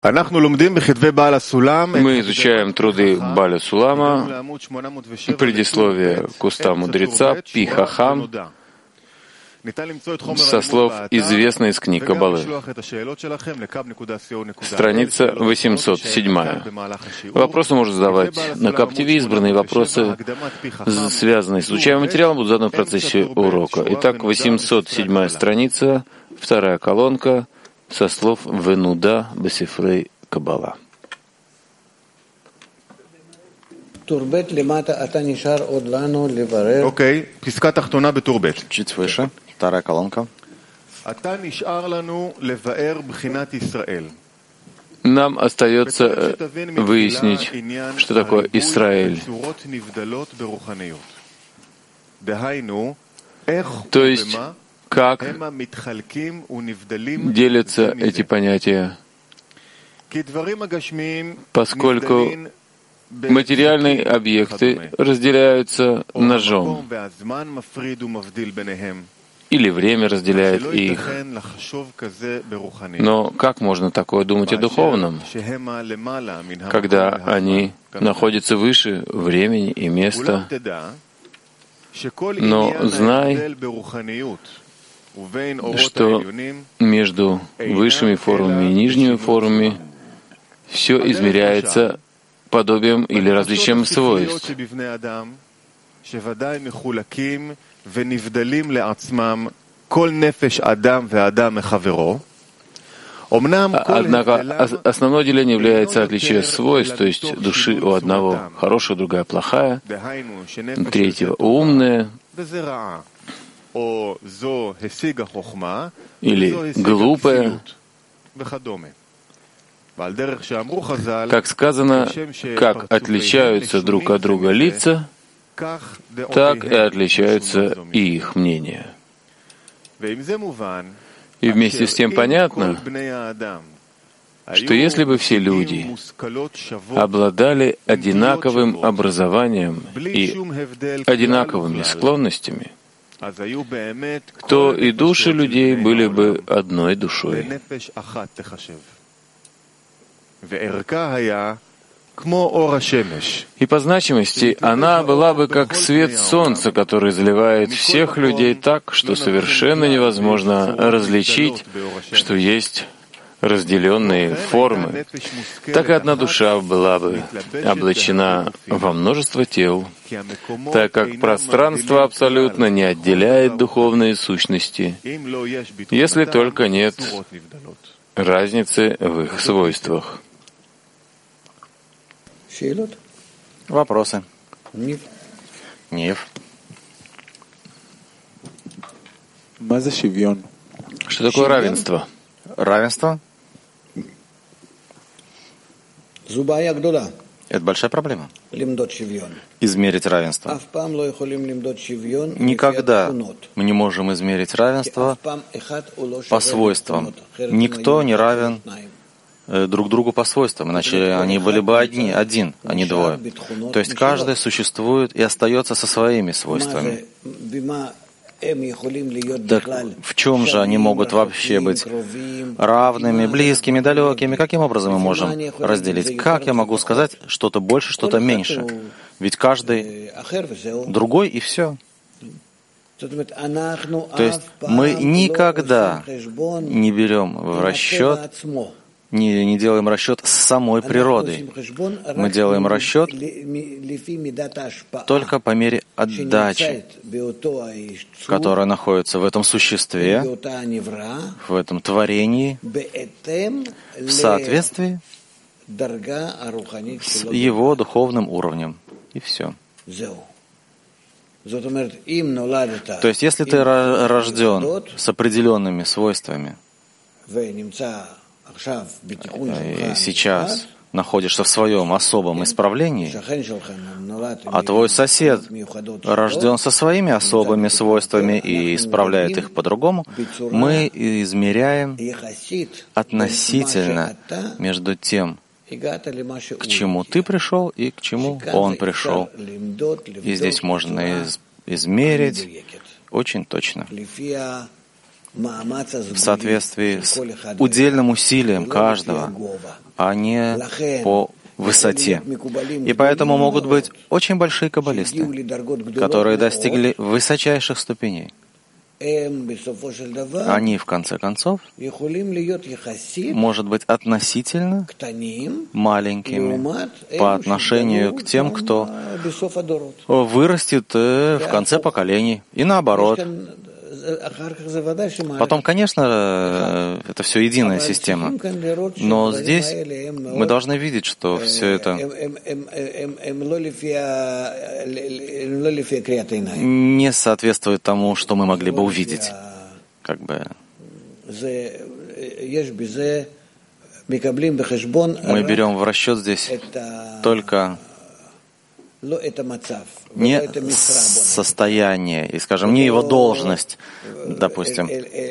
Мы изучаем труды Бааля Сулама, предисловие к устам мудреца Пи Хахам, со слов известной из книг Каббалы. Страница 807. Вопросы можно задавать на Кап ТВ. Избранные вопросы, связанные с изучаемым материалом, будут заданы в процессе урока. Итак, 807 страница, вторая колонка, со слов Венуда Бесифрей Каббала. Окей, писка тахтона бетурбет. Чуть выше, вторая колонка. Нам остается выяснить, что такое Израиль. То есть, как делятся эти понятия, поскольку материальные объекты разделяются ножом, или время разделяет их. Но как можно такое думать о духовном, когда они находятся выше времени и места? Но знай, что между высшими формами и нижними формами все измеряется подобием или различием свойств. Однако основное деление является отличие свойств, то есть души у одного хорошая, другая плохая, у третьего умная, или глупая. Как сказано, как отличаются друг от друга лица, так и отличаются и их мнения. И вместе с тем понятно, что если бы все люди обладали одинаковым образованием и одинаковыми склонностями, то и души людей были бы одной душой. И по значимости она была бы как свет солнца, который заливает всех людей так, что совершенно невозможно различить, что есть разделенные формы. Так и одна душа была бы облачена во множество тел, так как пространство абсолютно не отделяет духовные сущности, если только нет разницы в их свойствах. Вопросы? Нив. Что такое равенство? Равенство? Это большая проблема. Измерить равенство. Никогда мы не можем измерить равенство по свойствам. Никто не равен друг другу по свойствам, иначе они были бы один, а не двое. То есть каждый существует и остается со своими свойствами. Так в чем же они могут вообще быть равными, близкими, далекими? Каким образом мы можем разделить? Как я могу сказать что-то больше, что-то меньше? Ведь каждый другой и все. То есть мы никогда не берем в расчет, не делаем расчет с самой природой. Мы делаем расчет только по мере отдачи, которая находится в этом существе, в этом творении, в соответствии с его духовным уровнем. И все. То есть, если ты рожден с определенными свойствами, и сейчас находишься в своем особом исправлении, а твой сосед рожден со своими особыми свойствами и исправляет их по-другому, мы измеряем относительно между тем, к чему ты пришел и к чему он пришел. И здесь можно измерить очень точно. в соответствии с удельным усилием каждого, а не по высоте. И поэтому могут быть очень большие каббалисты, которые достигли высочайших ступеней. Они, в конце концов, может быть относительно маленькими по отношению к тем, кто вырастет в конце поколений, и наоборот. Потом, конечно, это все единая система, но здесь мы должны видеть, что все это не соответствует тому, что мы могли бы увидеть. Как бы мы берем в расчет здесь только не состояние, и, скажем, не его должность, допустим,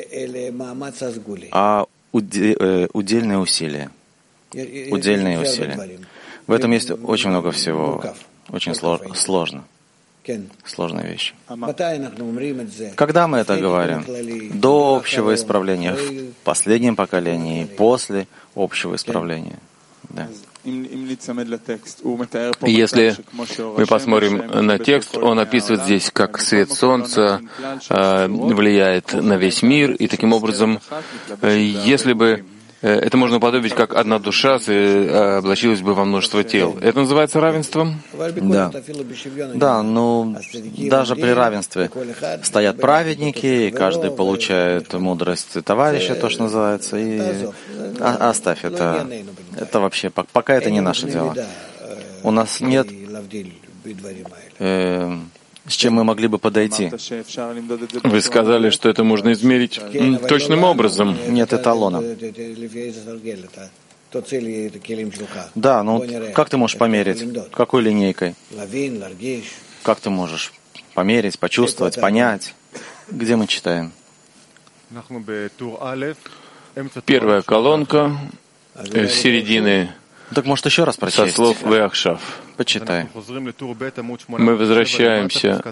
а удельные усилия. Удельные усилия. В этом есть очень много всего, очень сложно. Сложные вещи. Когда мы это говорим? До общего исправления, в последнем поколении, после общего исправления. Да. Если мы посмотрим на текст, он описывает здесь, как свет солнца влияет на весь мир, и таким образом, если бы это можно уподобить, как одна душа облачилась бы во множество тел. Это называется равенством? Да. Да, но даже при равенстве стоят праведники, и каждый получает мудрость товарища, то, что называется, и оставь это. Это вообще, пока это не наше дело. У нас нет с чем мы могли бы подойти. Вы сказали, что это можно измерить точным образом. Нет эталона. Да, ну как ты можешь померить? Какой линейкой? Как ты можешь померить, почувствовать, понять? Где мы читаем? Первая колонка с середины. Так может еще раз прочесть? Со слов Веахшав. Почитай. Мы возвращаемся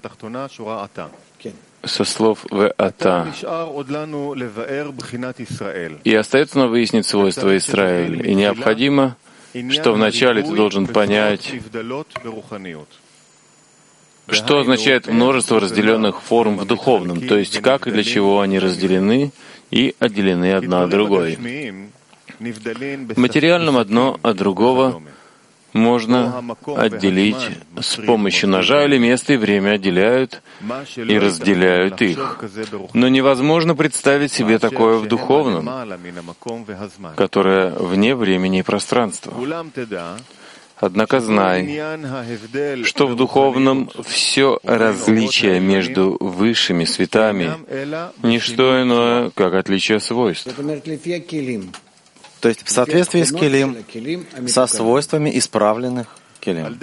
со слов Веата. И остается нам выяснить свойства Израиля. И необходимо, что вначале ты должен понять, что означает множество разделенных форм в духовном, то есть как и для чего они разделены и отделены одна от другой. В материальном одно от другого можно отделить с помощью ножа или место, и время отделяют и разделяют их. Но невозможно представить себе такое в духовном, которое вне времени и пространства. Однако знай, что в духовном все различие между высшими светами — ничто иное, как отличие свойств. То есть в соответствии с келим, со свойствами исправленных келим.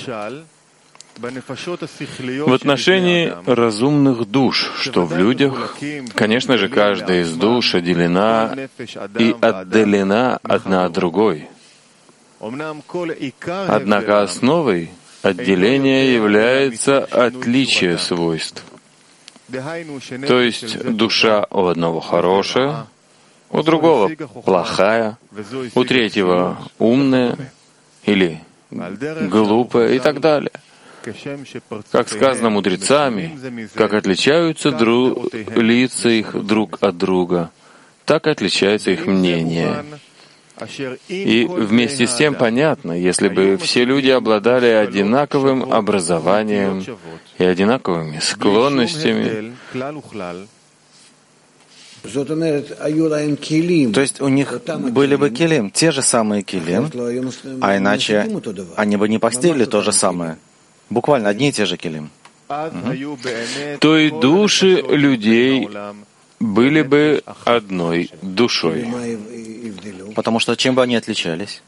В отношении разумных душ, что в людях, конечно же, каждая из душ отделена и отделена одна от другой. Однако основой отделения является отличие свойств. То есть душа у одного хорошая, у другого плохая, у третьего умная или глупая и так далее. Как сказано мудрецами, как отличаются лица их друг от друга, так и отличается их мнение. И вместе с тем понятно, если бы все люди обладали одинаковым образованием и одинаковыми склонностями, то есть у них были бы келим, те же самые келим, а иначе они бы не постигли то же самое. Буквально одни и те же келим. То и души людей были бы одной душой. Потому что чем бы они отличались?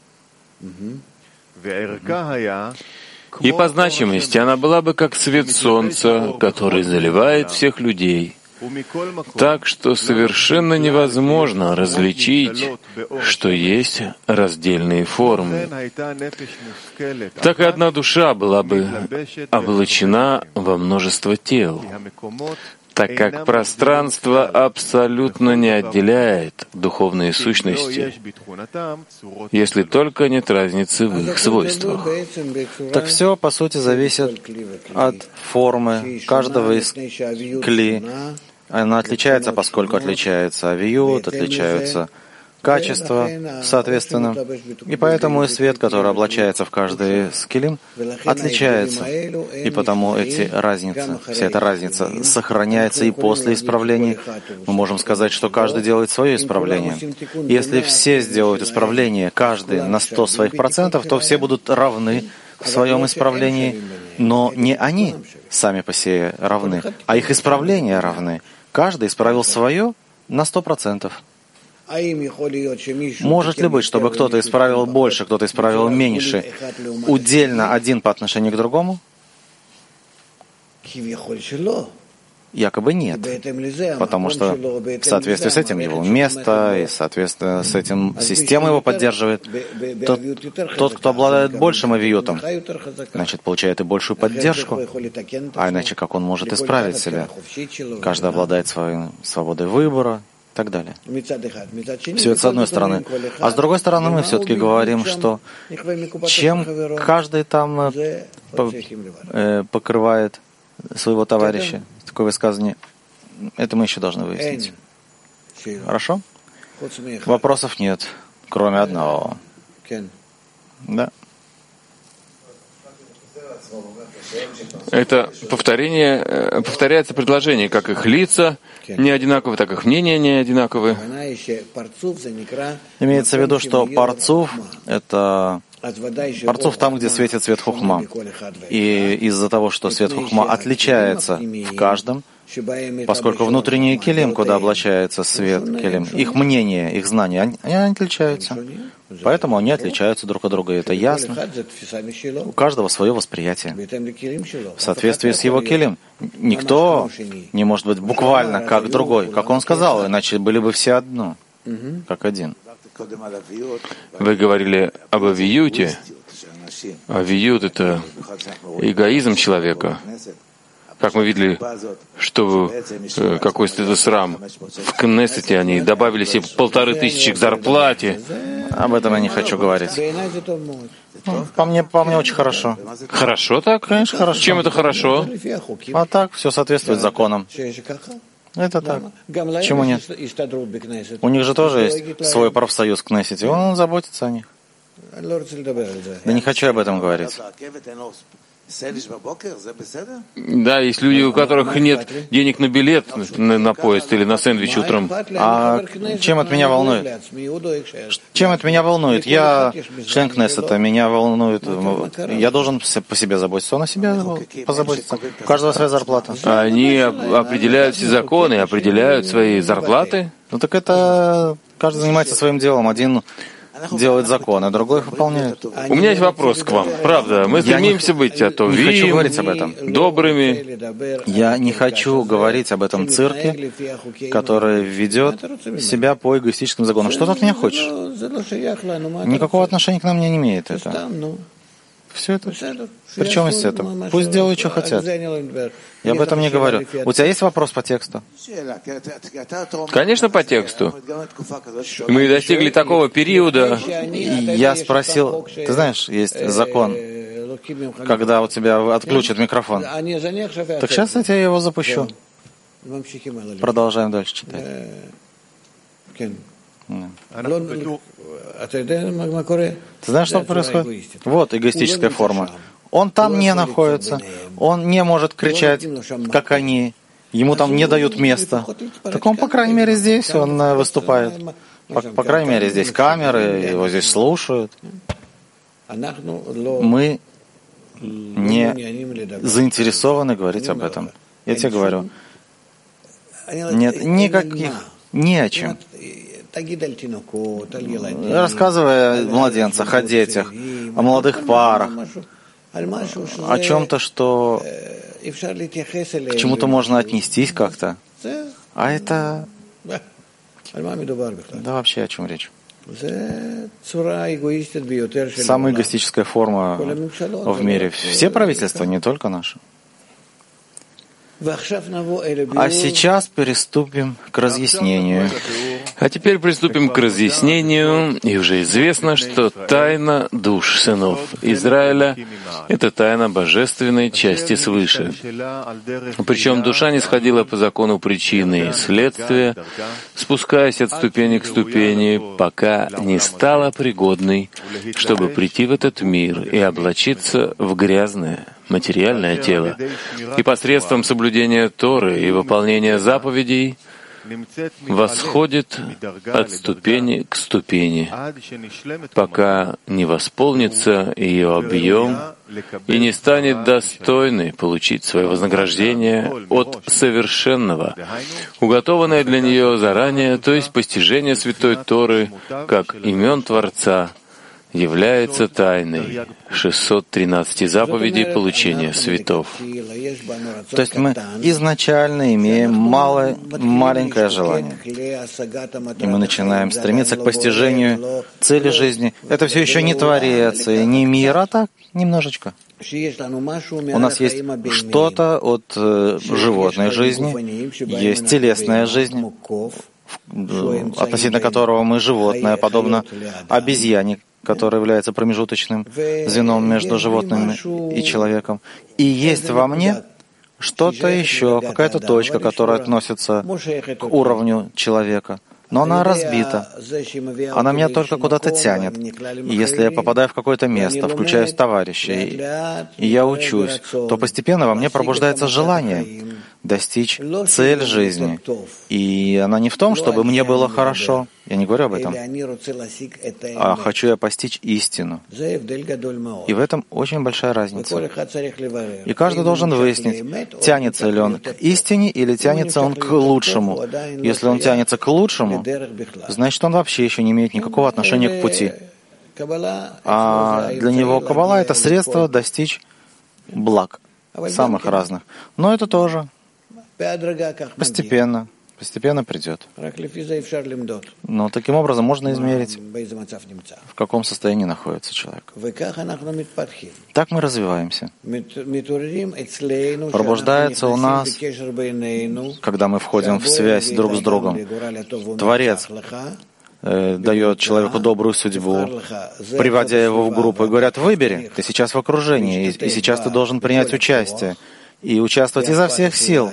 И по значимости она была бы как свет солнца, который заливает всех людей, так что совершенно невозможно различить, что есть раздельные формы. Так и одна душа была бы облачена во множество тел, так как пространство абсолютно не отделяет духовные сущности, если только нет разницы в их свойствах. Так все, по сути, зависит от формы каждого из кли. Она отличается, поскольку отличается авиют, отличаются качества, соответственно. И поэтому и свет, который облачается в каждый из келим, отличается. И потому вся эта разница сохраняется и после исправления. Мы можем сказать, что каждый делает свое исправление. Если все сделают исправление, каждый на 100 своих процентов, то все будут равны в своем исправлении, но не они сами по себе равны, а их исправления равны. Каждый исправил свое на 100%. Может ли быть, чтобы кто-то исправил больше, кто-то исправил меньше, удельно один по отношению к другому? Якобы нет, потому что в соответствии с этим его место, и соответственно с этим система его поддерживает. Тот, кто обладает большим авиютом, значит, получает и большую поддержку, а иначе как он может исправить себя? Каждый обладает своей свободой выбора и так далее. Все это с одной стороны. А с другой стороны, мы все-таки говорим, что чем каждый там покрывает своего товарища, такое высказывание, это мы еще должны выяснить. Хорошо? Вопросов нет, кроме одного. Да. Это повторяется предложение, как их лица не одинаковы, так их мнения не одинаковы. Имеется в виду, что парцуф — это парцуф там, где светит свет хухма. И из-за того, что свет хухма отличается в каждом, поскольку внутренние келим, куда облачается свет келим, их мнение, их знания, они отличаются. Поэтому они отличаются друг от друга, и это ясно. У каждого свое восприятие. В соответствии с его келим. Никто не может быть буквально как другой, как он сказал, иначе были бы все одно, как один. Вы говорили об авиюте. Авиют — это эгоизм человека. Как мы видели, что какой-то срам в Кнессете они добавили себе 1500 к зарплате. Об этом я не хочу говорить. По мне очень хорошо. Хорошо так? Конечно, хорошо. Чем это хорошо? А так, все соответствует законам. Это так. Почему нет? У них же тоже есть свой профсоюз в Кнессете. Он заботится о них. Да не хочу об этом говорить. Да, есть люди, у которых нет денег на билет на поезд или на сэндвич утром. А чем это меня волнует? Чем это меня волнует? Я член Кнессета, меня волнует. Я должен по себе заботиться. Он о себе позаботится. У каждого своя зарплата. Они определяют все законы, определяют свои зарплаты. Ну так это каждый занимается своим делом. Один делает законы, другой их выполняет. У меня есть вопрос к вам. Правда, мы стремимся быть не хочу говорить об этом. Добрыми. Я не хочу говорить об этом цирке, который ведет себя по эгоистическим законам. Что ты от меня хочешь? Никакого отношения к нам не имеет это. Все это. Причем из этого? Пусть делают, что хотят. Я об этом не говорю. У тебя есть вопрос по тексту? Конечно, по тексту. Мы достигли такого периода. Я спросил, ты знаешь, есть закон, когда у тебя отключат микрофон. Так сейчас я тебе его запущу. Продолжаем дальше читать. Ты знаешь, что происходит? Вот эгоистическая форма. Он там не находится, он не может кричать, как они, ему там не дают места. Так он, по крайней мере, здесь он выступает. По крайней мере, здесь камеры, его здесь слушают. Мы не заинтересованы говорить об этом. Я тебе говорю, нет никаких, ни о чем. Рассказывая о младенцах, о детях, о молодых парах, о чем-то, что к чему-то можно отнестись как-то. А это... Да вообще о чем речь? Самая эгоистическая форма в мире. Все правительства, не только наши. А сейчас приступим к разъяснению. А теперь приступим к разъяснению, и уже известно, что тайна душ сынов Израиля — это тайна божественной части свыше. Причем душа не сходила по закону причины и следствия, спускаясь от ступени к ступени, пока не стала пригодной, чтобы прийти в этот мир и облачиться в грязное, материальное тело. И посредством соблюдения Торы и выполнения заповедей восходит от ступени к ступени, пока не восполнится ее объем и не станет достойной получить свое вознаграждение от совершенного, уготованное для нее заранее, то есть постижение Святой Торы, как имен Творца, является тайной 613 заповедей получения светов. То есть мы изначально имеем маленькое желание, и мы начинаем стремиться к постижению цели жизни. Это все еще не Творец и не мир, а так немножечко. У нас есть что-то от животной жизни, есть телесная жизнь, относительно которого мы животное, подобно обезьяне, который является промежуточным звеном между животными и человеком. И есть во мне что-то еще, какая-то точка, которая относится к уровню человека. Но она разбита. Она меня только куда-то тянет. И если я попадаю в какое-то место, включаюсь в товарищей, и я учусь, то постепенно во мне пробуждается желание достичь цель жизни. И она не в том, чтобы мне было хорошо. Я не говорю об этом. А хочу я постичь истину. И в этом очень большая разница. И каждый должен выяснить, тянется ли он к истине или тянется он к лучшему. Если он тянется к лучшему, значит, он вообще еще не имеет никакого отношения к пути. А для него Каббала — это средство достичь благ, самых разных. Но это тоже постепенно придет. Но таким образом можно измерить, в каком состоянии находится человек. Так мы развиваемся. Пробуждается у нас, когда мы входим в связь друг с другом. Творец дает человеку добрую судьбу, приводя его в группу, и говорят: выбери, ты сейчас в окружении, и сейчас ты должен принять участие. И участвовать изо всех сил.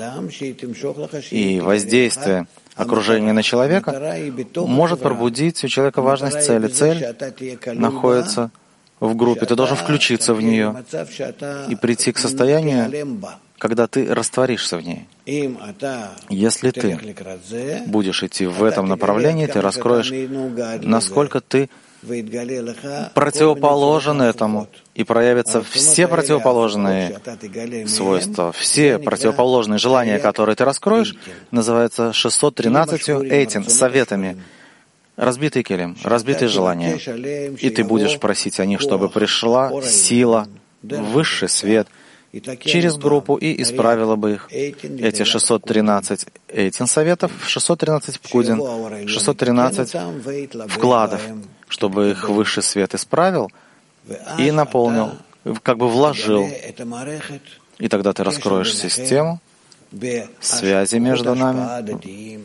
И воздействие окружения на человека может пробудить у человека важность цели. Цель находится в группе. Ты должен включиться в нее и прийти к состоянию, когда ты растворишься в ней. Если ты будешь идти в этом направлении, ты раскроешь, насколько ты противоположен этому, и проявятся все противоположные свойства, все противоположные желания, которые ты раскроешь, называются 613 эйтин, советами. Разбитый келем, разбитые желания. И ты будешь просить о них, чтобы пришла сила, высший свет через группу и исправила бы их. Эти 613 эйтин советов, 613 пкудин, 613 вкладов, чтобы их высший свет исправил и наполнил, как бы вложил. И тогда ты раскроешь систему связи между нами,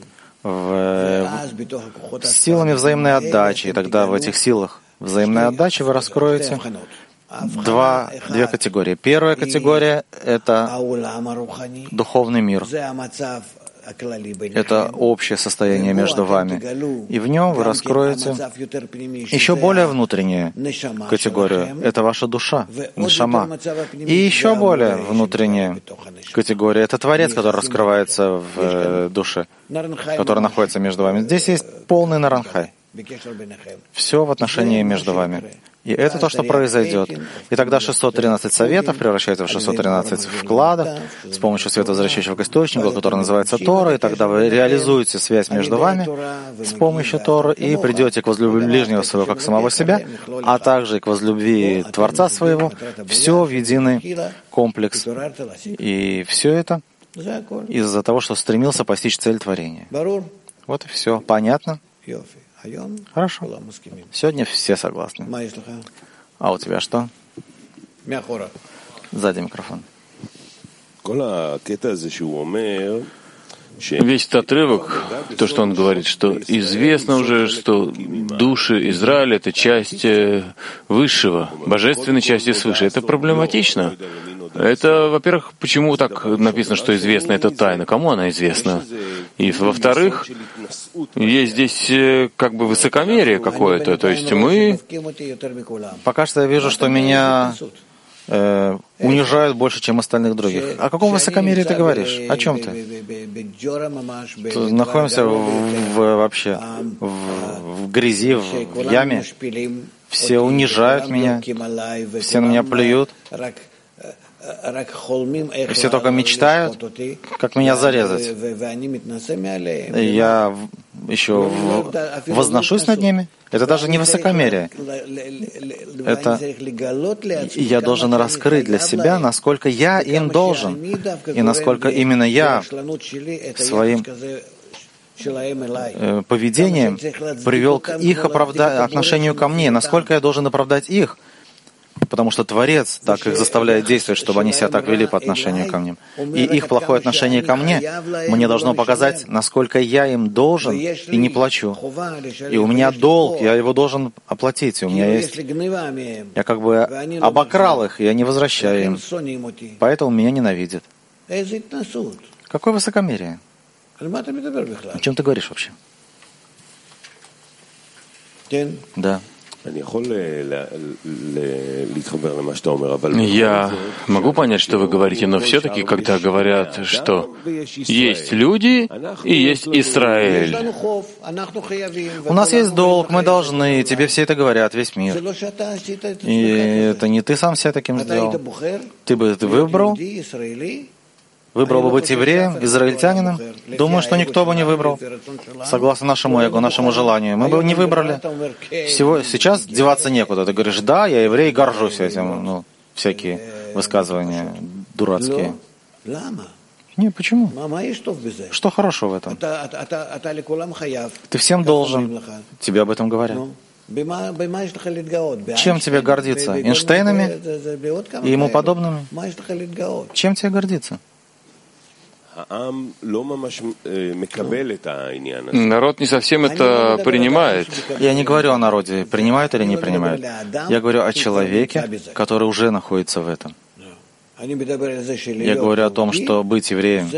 силами взаимной отдачи. И тогда в этих силах взаимной отдачи вы раскроете две категории. Первая категория — это духовный мир. Это общее состояние между вами. И в нем вы раскроете еще более внутреннюю категорию. Это ваша душа, нешама. И еще более внутренняя категория — это Творец, который раскрывается в душе, который находится между вами. Здесь есть полный наранхай. Все в отношении между вами. И это то, что произойдет. И тогда 613 советов превращается в 613 вкладов с помощью света, возвращающего к источнику, который называется Тора, и тогда вы реализуете связь между вами с помощью Торы и придете к возлюблению ближнего своего как самого себя, а также и к возлюбви Творца своего, все в единый комплекс. И все это из-за того, что стремился постичь цель творения. Вот и все. Понятно? Хорошо. Сегодня все согласны. А у тебя что? Сзади микрофон. Весь этот отрывок, то, что он говорит, что известно уже, что души Израиля — это часть высшего, божественной части свыше. Это проблематично. Это, во-первых, почему так написано, что известно эта тайна? Кому она известна? И, во-вторых, есть здесь как бы высокомерие какое-то. То есть мы... Пока что я вижу, что меня унижают больше, чем остальных других. О каком высокомерии ты говоришь? О чем ты? Находимся вообще в грязи, в яме. Все унижают меня, все на меня плюют. И все только мечтают, как меня зарезать. Я еще возношусь над ними. Это даже не высокомерие. Это я должен раскрыть для себя, насколько я им должен, и насколько именно я своим поведением привел к их отношению ко мне, насколько я должен оправдать их. Потому что Творец так их заставляет действовать, чтобы они себя так вели по отношению ко мне. И их плохое отношение ко мне должно показать, насколько я им должен и не плачу. И у меня долг, я его должен оплатить. У меня есть... Я как бы обокрал их, и я не возвращаю им. Поэтому меня ненавидят. Какое высокомерие? О чем ты говоришь вообще? Да. Я могу понять, что вы говорите, но все-таки, когда говорят, что есть люди и есть Израиль. У нас есть долг, мы должны, тебе все это говорят, весь мир. И это не ты сам себя таким сделал. Ты выбрал бы быть евреем, израильтянином? Думаю, что никто бы не выбрал. Согласно нашему эго, нашему желанию. Мы бы не выбрали. Сейчас деваться некуда. Ты говоришь, да, я еврей, горжусь этим. Всякие высказывания дурацкие. Нет, почему? Что хорошего в этом? Ты всем должен. Тебе об этом говорят. Чем тебе гордиться? Эйнштейнами и ему подобными? Чем тебе гордиться? Народ не совсем это принимает. Я не говорю о народе, принимают или не принимают. Я говорю о человеке, который уже находится в этом. Я говорю о том, что быть евреем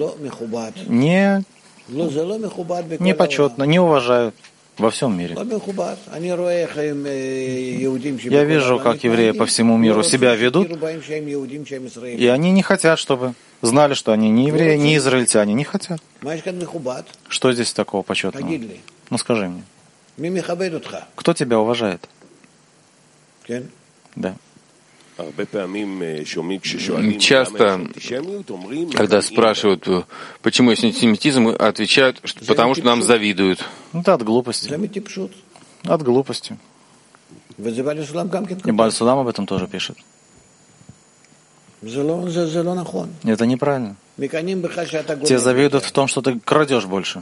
не почетно, не уважают во всем мире. Я вижу, как евреи по всему миру себя ведут, и они не хотят, чтобы знали, что они не евреи, не израильтяне, не хотят. Что здесь такого почетного? Ну скажи мне. Кто тебя уважает? Да. Часто, когда спрашивают, почему есть антисемитизм, отвечают, что потому что нам завидуют. Это от глупости. От глупости. И Бааль Судам об этом тоже пишет. Это неправильно. Тебе завидуют в том, что ты крадешь больше.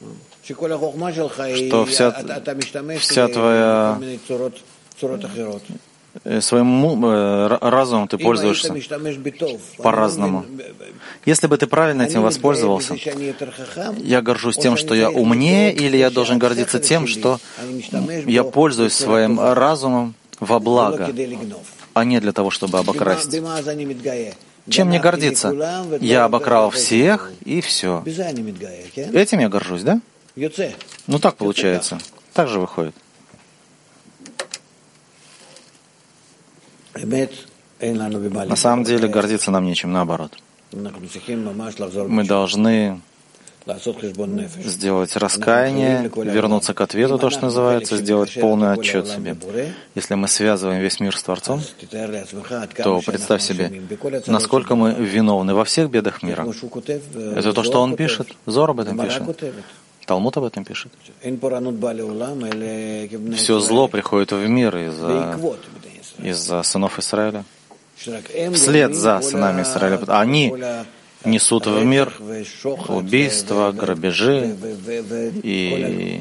Что вся твоя... Своим разумом ты пользуешься по-разному. Если бы ты правильно этим воспользовался, я горжусь тем, что я умнее, или я должен гордиться тем, что я пользуюсь своим разумом во благо, а не для того, чтобы обокрасть. Чем мне гордиться? Я обокрал всех, и все. Этим я горжусь, да? Ну так получается. Так же выходит. На самом деле гордиться нам нечем, наоборот. Мы должны сделать раскаяние, вернуться к ответу, то, что называется, сделать полный отчет себе. Если мы связываем весь мир с Творцом, то представь себе, насколько мы виновны во всех бедах мира. Это то, что он пишет, Зор об этом пишет, Талмуд об этом пишет. Все зло приходит в мир из-за сынов Израиля, вслед за сынами Израиля. Они несут в мир убийства, грабежи и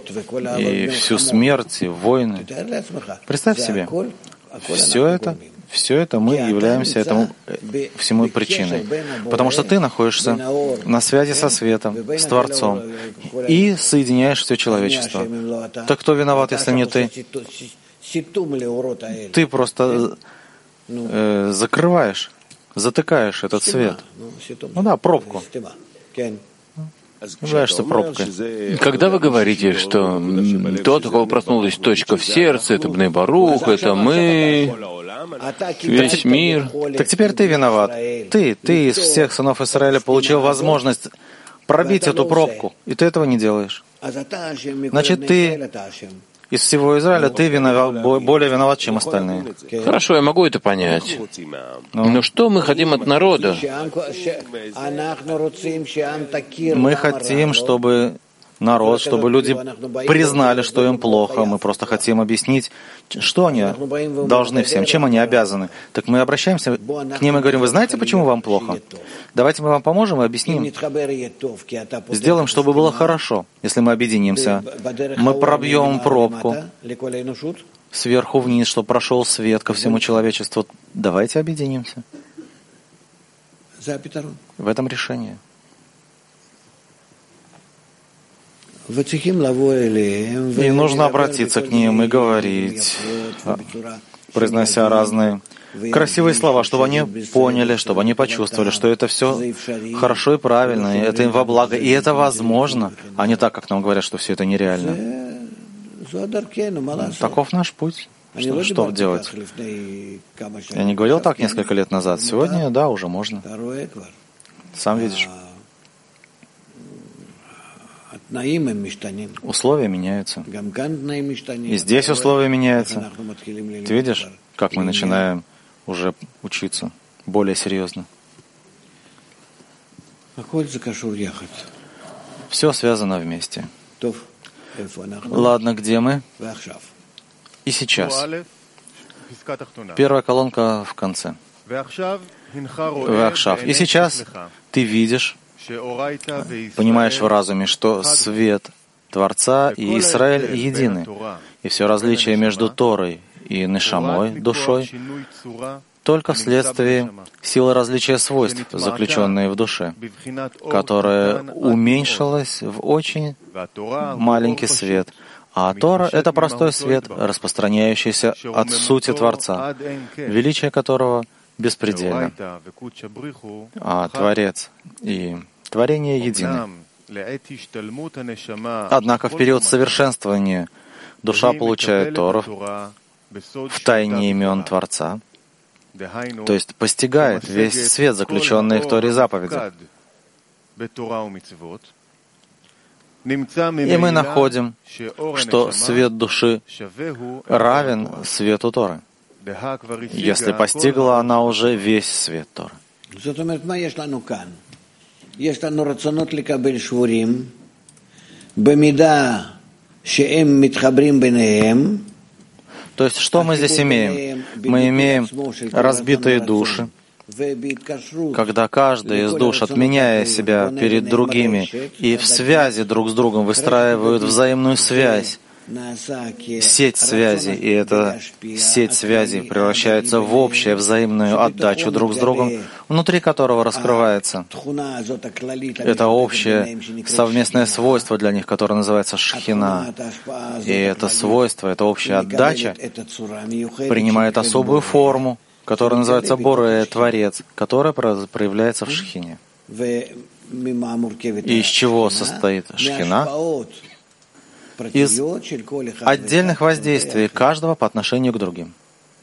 всю смерть, и войны. Представь себе, Все это мы являемся этому всему причиной. Потому что ты находишься на связи со светом, с Творцом, и соединяешь все человечество. Так кто виноват, если не ты? Ты просто закрываешь, затыкаешь этот свет. Ну да, пробку. Являешься пробкой. Когда вы говорите, что тот, у кого проснулась точка в сердце, это Бней Барух, это мы, весь мир. Так теперь ты виноват. Ты из всех сынов Израиля получил возможность пробить эту пробку, и ты этого не делаешь. Значит, ты из всего Израиля ты более виноват, чем остальные. Хорошо, я могу это понять. Но что мы хотим от народа? Мы хотим, чтобы народ, чтобы люди признали, что им плохо. Мы просто хотим объяснить, что они должны всем, чем они обязаны. Так мы обращаемся к ним и говорим: вы знаете, почему вам плохо? Давайте мы вам поможем и объясним. Сделаем, чтобы было хорошо. Если мы объединимся, мы пробьем пробку сверху вниз, чтобы прошел свет ко всему человечеству. Давайте объединимся. В этом решение. И нужно обратиться к ним и говорить, произнося разные красивые слова, чтобы они поняли, чтобы они почувствовали, что это все хорошо и правильно, и это им во благо, и это возможно, а не так, как нам говорят, что все это нереально. Таков наш путь. Что делать? Я не говорил так несколько лет назад. Сегодня, да, уже можно. Сам видишь. Условия меняются. И здесь условия меняются. Ты видишь, как мы начинаем уже учиться более серьезно? Все связано вместе. Ладно, где мы? И сейчас. Первая колонка в конце. Вахшав. И сейчас ты видишь, понимаешь в разуме, что свет Творца и Израиль едины, и все различие между Торой и Нешамой, душой, только вследствие силы различия свойств, заключенные в душе, которая уменьшилась в очень маленький свет. А Тора — это простой свет, распространяющийся от сути Творца, величие которого беспредельно. А Творец и творение едины. Однако в период совершенствования душа получает Тору в тайне имен Творца, то есть постигает весь свет, заключенный в Торе и заповеди. И мы находим, что свет души равен свету Торы, если постигла она уже весь свет Торы. То есть, что мы здесь имеем? Мы имеем разбитые души, когда каждый из душ, отменяя себя перед другими и в связи друг с другом выстраивают взаимную связь, сеть связей, и эта сеть связей превращается в общую взаимную отдачу друг с другом, внутри которого раскрывается это общее совместное свойство для них, которое называется шхина. И это свойство, эта общая отдача принимает особую форму, которая называется Боре, Творец, которая проявляется в шхине. И из чего состоит шхина? Из отдельных воздействий каждого по отношению к другим.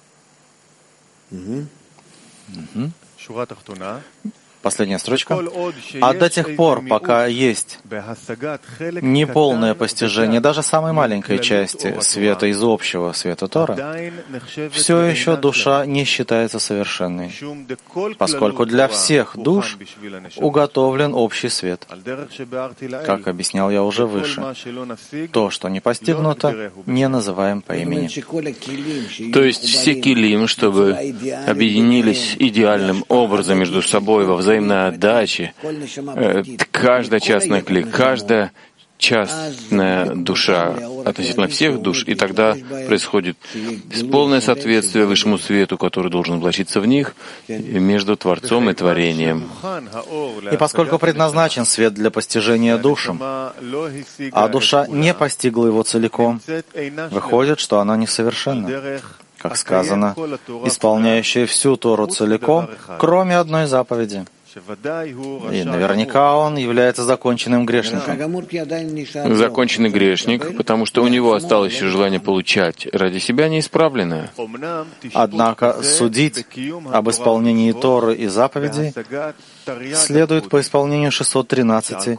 Последняя строчка. А до тех пор, пока есть неполное постижение даже самой маленькой части света из общего света Тора, все еще душа не считается совершенной, поскольку для всех душ уготовлен общий свет. Как объяснял я уже выше, то, что не постигнуто, не называем по имени. То есть все килим, чтобы объединились идеальным образом между собой во взаимной отдаче, каждая частная клей, каждая частная душа относительно всех душ, и тогда происходит полное соответствие высшему свету, который должен облачиться в них, между Творцом и творением. И поскольку предназначен свет для постижения душам, а душа не постигла его целиком, выходит, что она несовершенна. Как сказано, исполняющая всю Тору целиком, кроме одной заповеди. И наверняка он является законченным грешником. Законченный грешник, потому что у него осталось еще желание получать ради себя неисправленное. Однако судить об исполнении Торы и заповедей следует по исполнению 613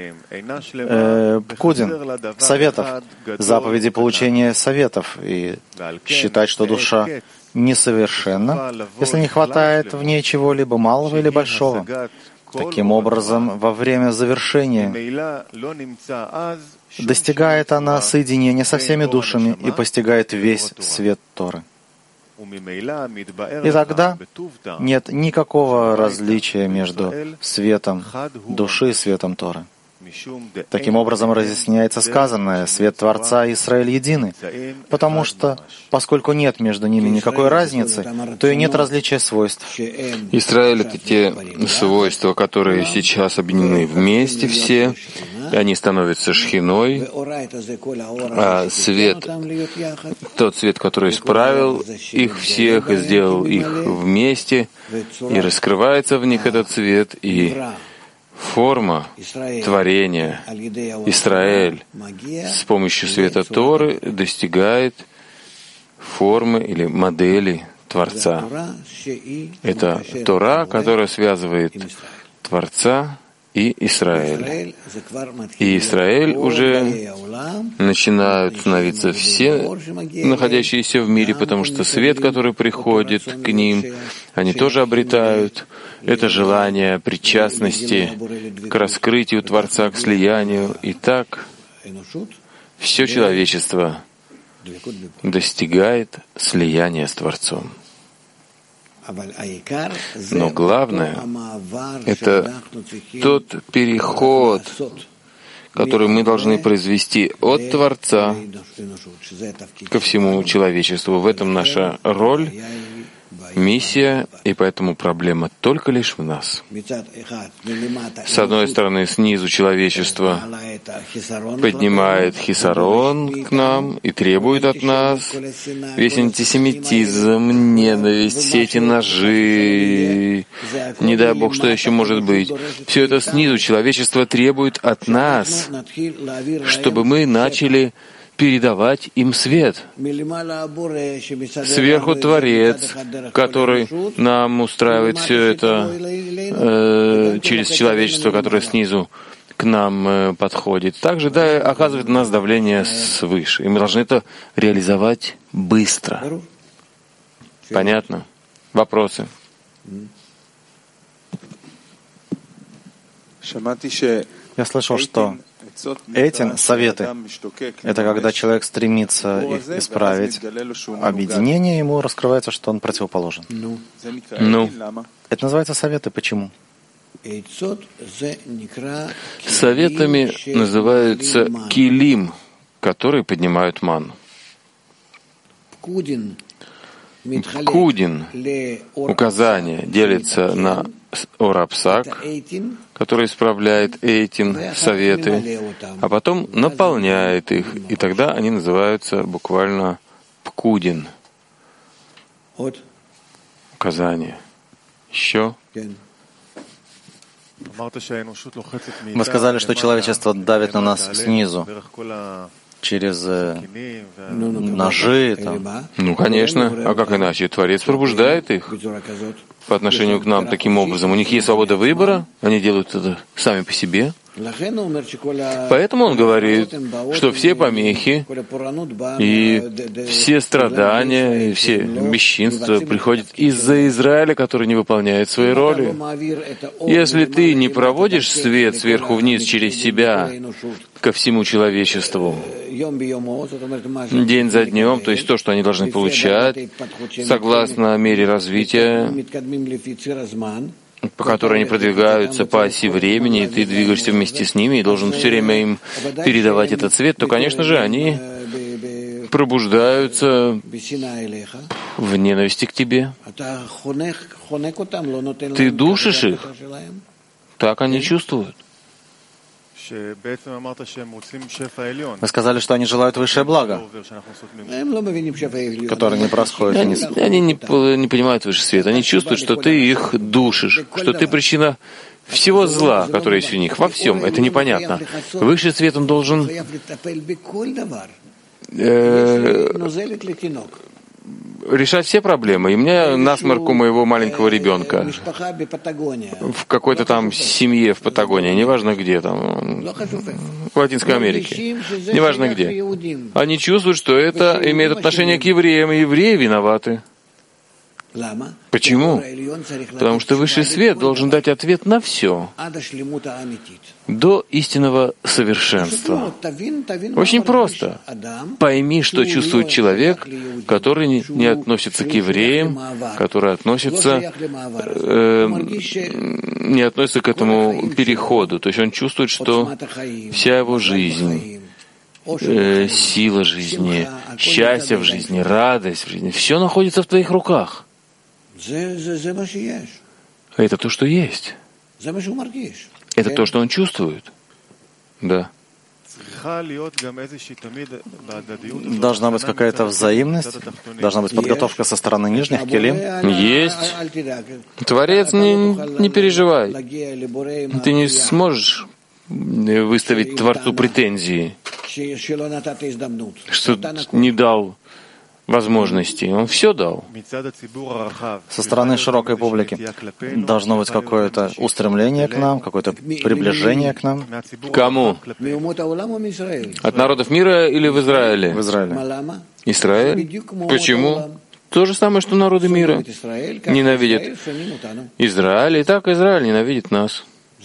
пкудин, советов, заповеди получения советов, и считать, что душа несовершенна, если не хватает в ней чего-либо малого или большого. Таким образом, во время завершения достигает она соединения со всеми душами и постигает весь свет Торы. И тогда нет никакого различия между светом души и светом Торы. Таким образом разъясняется сказанное: свет Творца и Израиль едины, потому что, поскольку нет между ними никакой разницы, то и нет различия свойств. Израиль — это те свойства, которые сейчас объединены вместе все, и они становятся шхиной, а свет, тот свет, который исправил их всех и сделал их вместе, и раскрывается в них этот свет, и форма творения, Израиль, с помощью света Торы достигает формы или модели Творца. Это Тора, которая связывает Творца и Израиль. И Израиль уже начинают становиться все находящиеся в мире, потому что свет, который приходит к ним, они тоже обретают это желание причастности к раскрытию Творца, к слиянию. И так все человечество достигает слияния с Творцом. Но главное — это тот переход, который мы должны произвести от Творца ко всему человечеству. В этом наша роль, миссия, и поэтому проблема только лишь в нас. С одной стороны, снизу человечество поднимает хисарон к нам и требует от нас весь антисемитизм, ненависть, все эти ножи, не дай Бог, что еще может быть. Все это снизу человечество требует от нас, чтобы мы начали передавать им свет. Сверху Творец, который нам устраивает все это через человечество, которое снизу к нам подходит. Также оказывает на нас давление свыше. И мы должны это реализовать быстро. Понятно? Вопросы? Я слышал, что эти советы — это когда человек стремится их исправить. Объединение ему раскрывается, что он противоположен. Это называется советы. Почему? Советами называются килим, которые поднимают ману. Пкудин, указание, делится на орапсак, который исправляет эйтин, советы, а потом наполняет их, и тогда они называются буквально пкудин, указание. Еще? Мы сказали, что человечество давит на нас снизу, через ножи. Конечно. А как иначе? Творец пробуждает их по отношению к нам таким образом. У них есть свобода выбора, они делают это сами по себе. Поэтому он говорит, что все помехи и все страдания, и все бесчинства приходят из-за Израиля, который не выполняет своей роли. Если ты не проводишь свет сверху вниз через себя ко всему человечеству, день за днем, то есть то, что они должны получать, согласно мере развития, по которой они продвигаются по оси времени, и ты двигаешься вместе с ними и должен все время им передавать этот свет, то, конечно же, они пробуждаются в ненависти к тебе. Ты душишь их, так они чувствуют. Вы сказали, что они желают высшее благо, которое не происходит. Они не понимают высший свет. Они чувствуют, что ты их душишь, что ты причина всего зла, которое есть у них, во всем. Это непонятно. Высший свет, он должен решать все проблемы. И мне насморк у моего маленького ребенка в какой-то там семье в Патагонии, неважно где там, в Латинской Америке, неважно где. Они чувствуют, что это имеет отношение к евреям, и евреи виноваты. Почему? Потому что высший свет должен дать ответ на все до истинного совершенства. Очень просто. Пойми, что чувствует человек, который не относится к евреям, который не относится к этому переходу. То есть он чувствует, что вся его жизнь, сила жизни, счастье в жизни, радость в жизни, все находится в твоих руках. Это то, что есть. Это то, что он чувствует. Да. Должна быть какая-то взаимность, должна быть подготовка со стороны нижних келим. Есть. Творец, не переживай. Ты не сможешь выставить Творцу претензии, что не дал возможности. Он все дал. Со стороны широкой публики должно быть какое-то устремление к нам, какое-то приближение к нам. Кому? От народов мира или в Израиле? В Израиле. Израиль? Почему? То же самое, что народы мира ненавидят Израиль, и так Израиль ненавидит нас.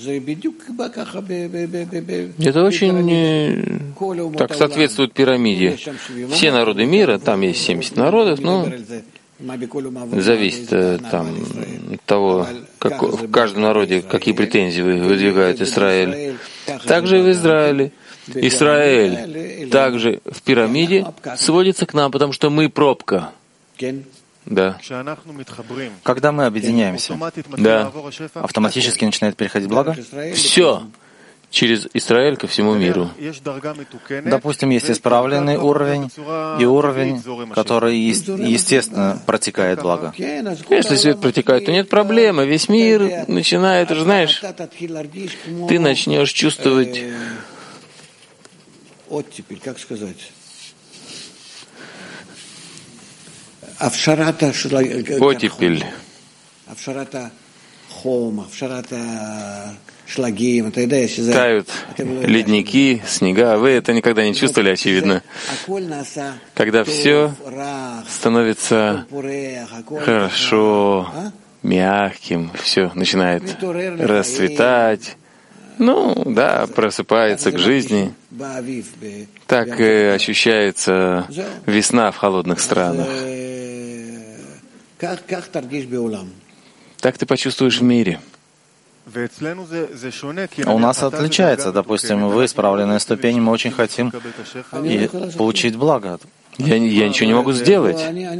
Это очень так соответствует пирамиде. Все народы мира, там есть 70 народов, но зависит там от того, как в каждом народе какие претензии выдвигает Израиль. Также и в Израиле. Израиль также в пирамиде сводится к нам, потому что мы пробка. Да. Когда мы объединяемся, да, автоматически начинает переходить благо? Все через Израиль ко всему миру. Допустим, есть исправленный уровень и уровень, который, естественно, протекает благо. Если свет протекает, то нет проблемы. Весь мир начинает, знаешь, ты начнешь чувствовать... Оттепель. Тают ледники, снега. Вы это никогда не чувствовали, очевидно. Когда все становится хорошо, мягким, все начинает расцветать. Ну, да, просыпается к жизни. Так ощущается весна в холодных странах. Так ты почувствуешь в мире. У нас отличается. Допустим, вы исправленная ступень, мы очень хотим и получить благо. Я ничего не могу сделать.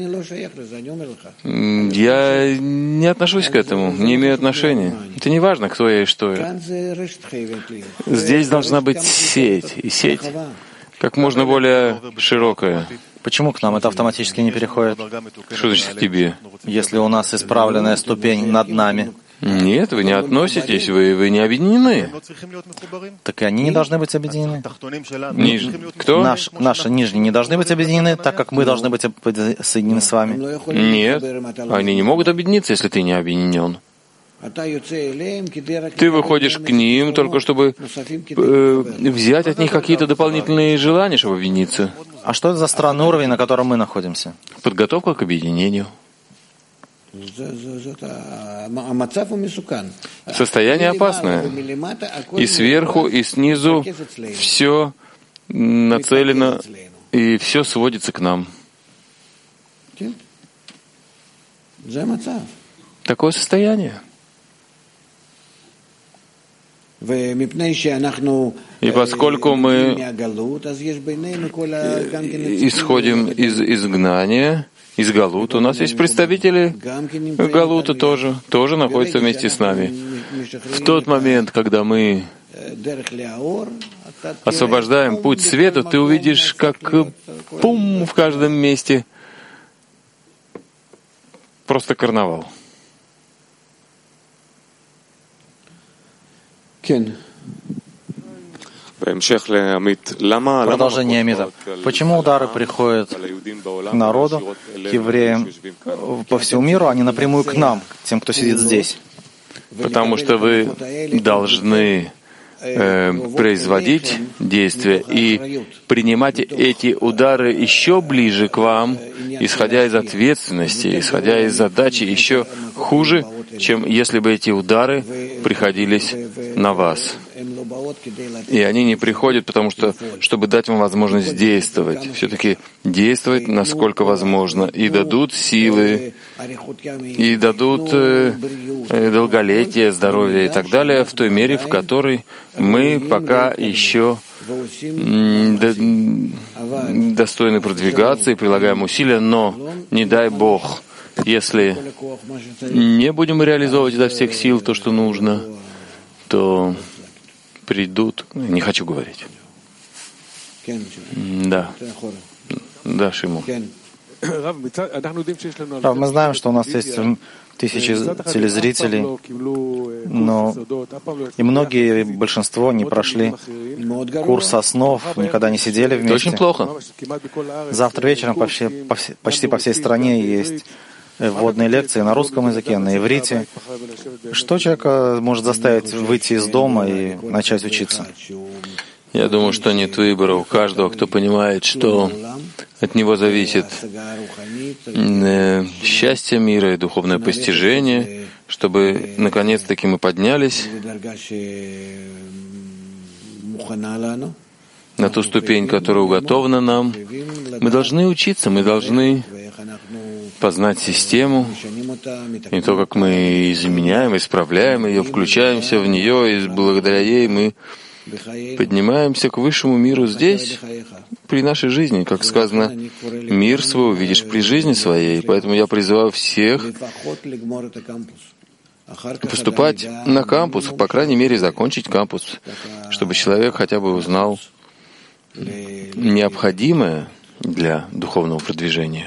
Я не отношусь к этому, не имею отношения. Это не важно, кто я и что я. Здесь должна быть сеть, и сеть как можно более широкая. Почему к нам это автоматически не переходит? Что значит к тебе? Если у нас исправленная ступень над нами. Нет, вы не относитесь, вы не объединены. Так и они не должны быть объединены. Кто? Наши нижние не должны быть объединены, так как мы должны быть соединены с вами. Нет, они не могут объединиться, если ты не объединен. Ты выходишь к ним только чтобы взять от них какие-то дополнительные желания, чтобы объединиться. А что это за странный уровень, на котором мы находимся? Подготовка к объединению. Состояние опасное. И сверху, и снизу все нацелено, и все сводится к нам. Такое состояние. И поскольку мы исходим из изгнания, из Галута, у нас есть представители Галута тоже находятся вместе с нами. В тот момент, когда мы освобождаем путь света, ты увидишь, как пум в каждом месте. Просто карнавал. Продолжение Амита. Почему удары приходят к народу, к евреям по всему миру, а не напрямую к нам, к тем, кто сидит здесь? Потому что вы должны производить действия и принимать эти удары еще ближе к вам, исходя из ответственности, исходя из задачи, еще хуже, чем если бы эти удары приходились на вас. И они не приходят, потому что, чтобы дать вам возможность действовать, все-таки действовать, насколько возможно, и дадут силы, и дадут долголетие, здоровье и так далее, в той мере, в которой мы пока еще достойны продвигаться и прилагаем усилия, но не дай Бог, если не будем реализовывать изо всех сил то, что нужно, то придут... Не хочу говорить. Да. Да, Шиму. Мы знаем, что у нас есть тысячи телезрителей, но и многие, большинство не прошли курс основ, никогда не сидели вместе. Это очень плохо. Завтра вечером почти по всей стране есть вводные лекции на русском языке, на иврите. Что человека может заставить выйти из дома и начать учиться? Я думаю, что нет выбора у каждого, кто понимает, что от него зависит счастье мира и духовное постижение, чтобы наконец-таки мы поднялись на ту ступень, которая уготована нам. Мы должны учиться, мы должны познать систему, и то, как мы изменяем, исправляем ее, включаемся в нее, и благодаря ей мы поднимаемся к высшему миру здесь, при нашей жизни. Как сказано, мир свой увидишь при жизни своей. Поэтому я призываю всех поступать на кампус, по крайней мере, закончить кампус, чтобы человек хотя бы узнал необходимое для духовного продвижения.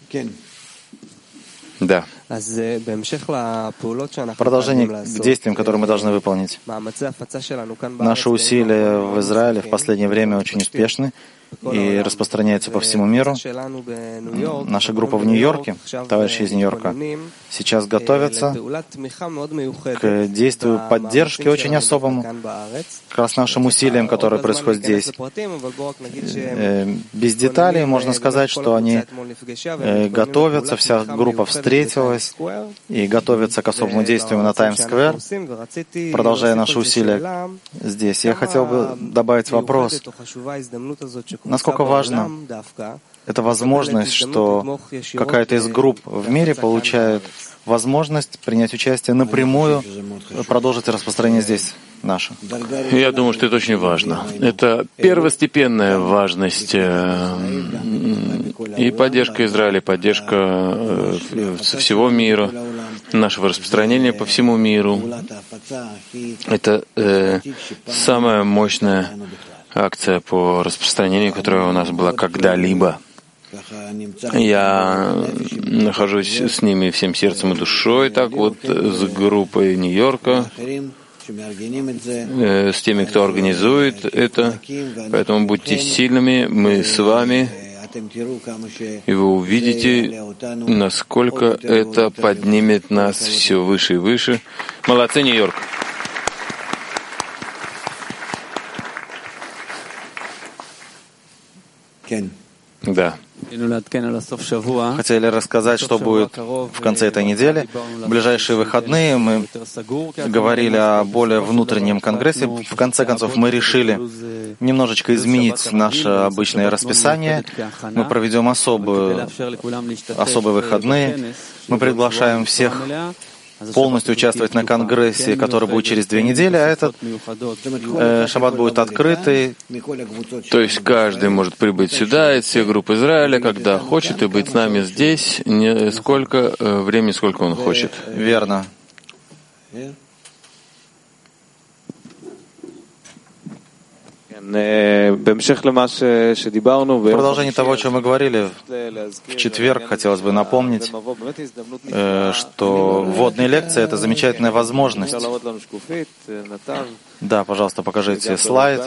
Да. Продолжение к действиям, которые мы должны выполнить. Наши усилия в Израиле в последнее время очень успешны и распространяются по всему миру. Наша группа в Нью-Йорке, товарищи из Нью-Йорка, сейчас готовятся к действию поддержки очень особому, как раз нашим усилиям, которые происходят здесь. Без деталей можно сказать, что они готовятся, вся группа встретилась и готовится к особому действию на Таймс-сквер, продолжая наши усилия здесь. Я хотел бы добавить вопрос. Насколько важно эта возможность, что какая-то из групп в мире получает возможность принять участие напрямую, продолжить распространение здесь наше? Я думаю, что это очень важно. Это первостепенная важность и поддержка Израиля, и поддержка всего мира, нашего распространения по всему миру. Это самая мощная акция по распространению, которая у нас была когда-либо. Я нахожусь с ними всем сердцем и душой, так вот, с группой Нью-Йорка, с теми, кто организует это. Поэтому будьте сильными, мы с вами, и вы увидите, насколько это поднимет нас все выше и выше. Молодцы, Нью-Йорк! Да. Хотели рассказать, что будет в конце этой недели. В ближайшие выходные мы говорили о более внутреннем конгрессе. В конце концов, мы решили немножечко изменить наше обычное расписание. Мы проведем особые выходные. Мы приглашаем всех полностью участвовать на конгрессе, который будет через 2 недели, а этот шаббат будет открытый. То есть каждый может прибыть сюда из всех групп Израиля, когда хочет, и быть с нами здесь, сколько времени, сколько он хочет. Верно. В продолжении того, о чем мы говорили, в четверг хотелось бы напомнить, что вводные лекции — это замечательная возможность. Да, пожалуйста, покажите слайд.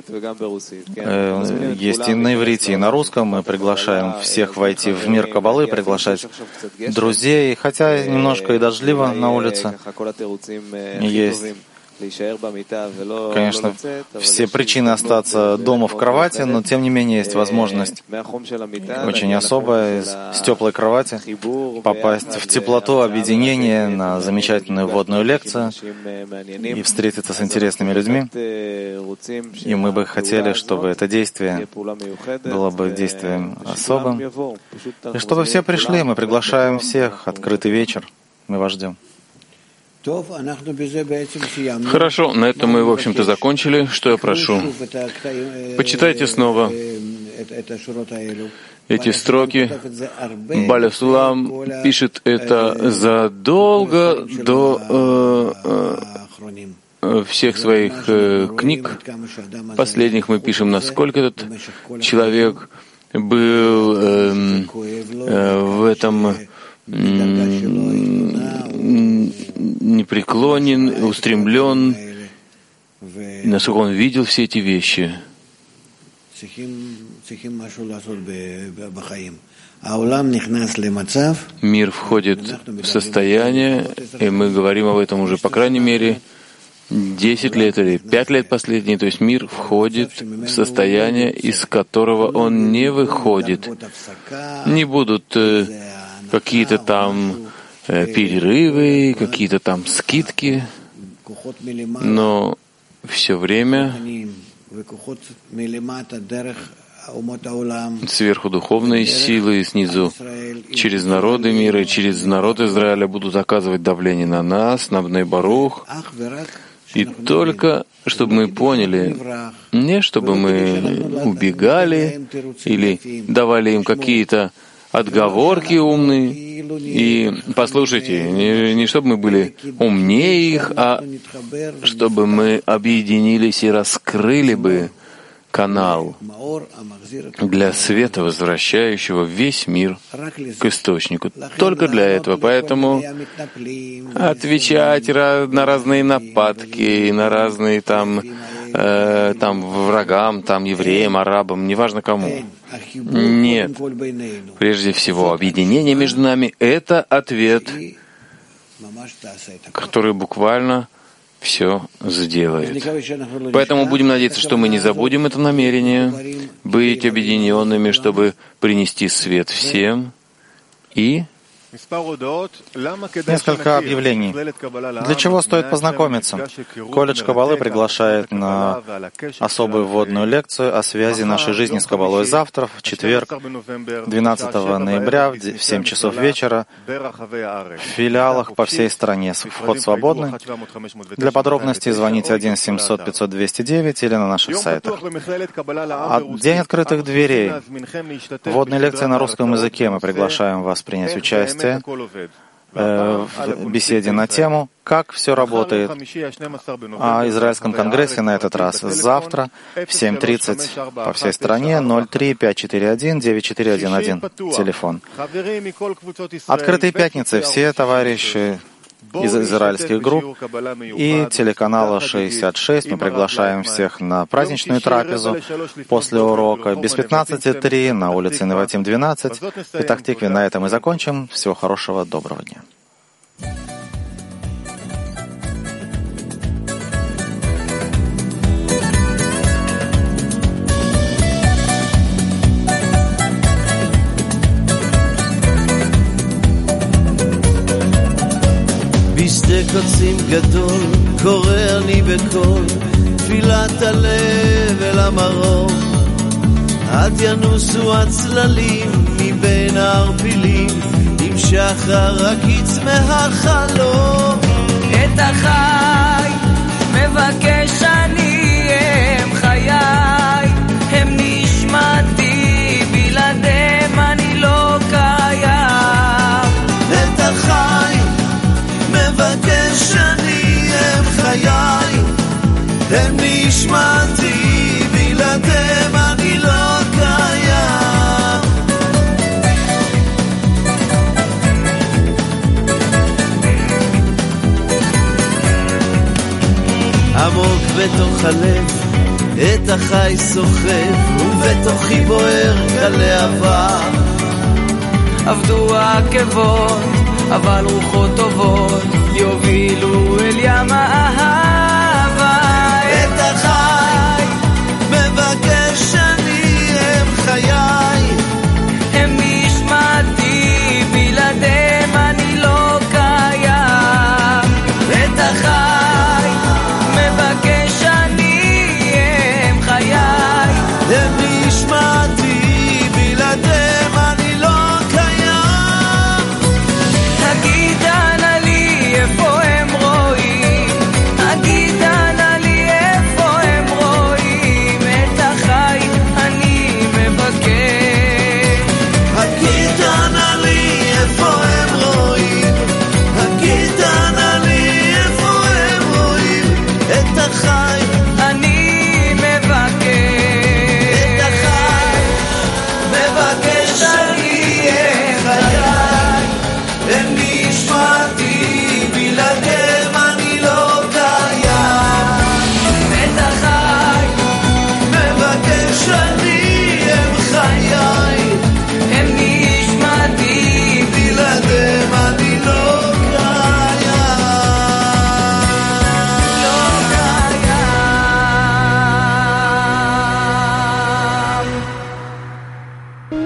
Есть и на иврите, и на русском. Мы приглашаем всех войти в мир Каббалы, приглашать друзей, хотя немножко и дождливо на улице. Есть, конечно, все причины остаться дома в кровати, но тем не менее есть возможность очень особая с теплой кровати попасть в теплоту объединения на замечательную вводную лекцию и встретиться с интересными людьми. И мы бы хотели, чтобы это действие было бы действием особым. И чтобы все пришли, мы приглашаем всех. Открытый вечер. Мы вас ждем. Хорошо, на этом мы, в общем-то, закончили. Что я прошу? Почитайте снова эти строки. Баля Сулам пишет это задолго до всех своих книг. Последних мы пишем, насколько этот человек был в этом непреклонен, устремлен, насколько он видел все эти вещи. Мир входит в состояние, и мы говорим об этом уже, по крайней мере, 10 лет или 5 лет последние, то есть мир входит в состояние, из которого он не выходит. Не будут какие-то там перерывы, какие-то там скидки, но все время сверху духовные силы и снизу через народы мира и через народ Израиля будут оказывать давление на нас, на Бней Барух. И только чтобы мы поняли, не чтобы мы убегали или давали им какие-то отговорки умные. И послушайте, не чтобы мы были умнее их, а чтобы мы объединились и раскрыли бы канал для света, возвращающего весь мир к источнику. Только для этого. Поэтому отвечать на разные нападки, на разные там врагам, там евреям, арабам, неважно кому. Нет. Прежде всего, объединение между нами — это ответ, который буквально все сделает. Поэтому будем надеяться, что мы не забудем это намерение, быть объединенными, чтобы принести свет всем. И несколько объявлений. Для чего стоит познакомиться? Колледж Каббалы приглашает на особую вводную лекцию о связи нашей жизни с Каббалой завтра, в четверг, 12 ноября, в 7 часов вечера, в филиалах по всей стране. Вход свободный. Для подробностей звоните 1-700-500-209 или на наших сайтах. День открытых дверей. Вводные лекции на русском языке. Мы приглашаем вас принять участие в беседе на тему «Как все работает» о Израильском конгрессе на этот раз завтра в 7:30 по всей стране, 03-541-9411, телефон. Открытые пятницы, все товарищи из израильских групп и телеканала 66. Мы приглашаем всех на праздничную трапезу после урока без 15:03 на улице Неватим 12. В Петах-Тикве на этом и закончим. Всего хорошего, доброго дня. בשדה קוצים גדול, קורא אני בקול, תפילת הלב אל המרום. עד ינוסו הצללים מבין הערפילים, עם ככה רק יצמא החלום. את החי מבקש אני, הם חיי, הם נשמתי, בלעדיהם אני לא קיים. את החי מבקש אני, הם חיי, הם נשמתי, בלעדיהם אני לא קיים. עמוק בתוך הלב את החי סוחב, ובתוכי בוער כלהבה. עבדו העקבות אבל רוחות טובות יובילו אל ים האהבה.